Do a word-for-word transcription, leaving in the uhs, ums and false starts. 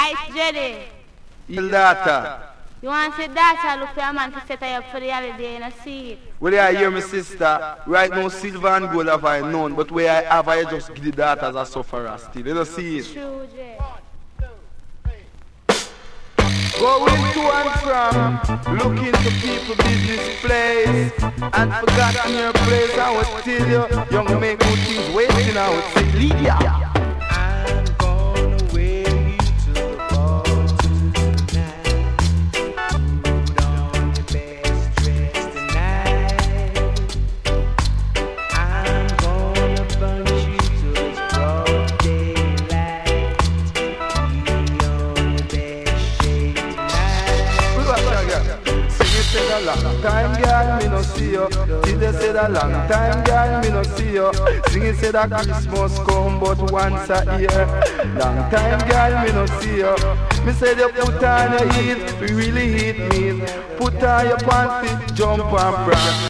Ice Jetty. Your daughter. You want to say that? Look for a man to set her up for the holiday and I see it. Well, I hear my sister. Right now, silver and gold have I known, but where I have, I just give the daughter as a sufferer still. You don't see it. True, Jay. Going to and from, looking to people business place, and forgotten your place. I would tell you, young make good things waiting. I would say, Lydia. I'm gonna wear you to the ball tonight. Put on your best dress tonight. I'm gonna bunch you to this broad daylight. Be on your best shade tonight. Said a long time, girl, me no see you. Till they said a long time, girl, me no see you. Sing it said a Christmas come, but once a year. Long time, girl, me no see you. Me said you put on your heat, we really hit me. Put on your pants, jump and brand.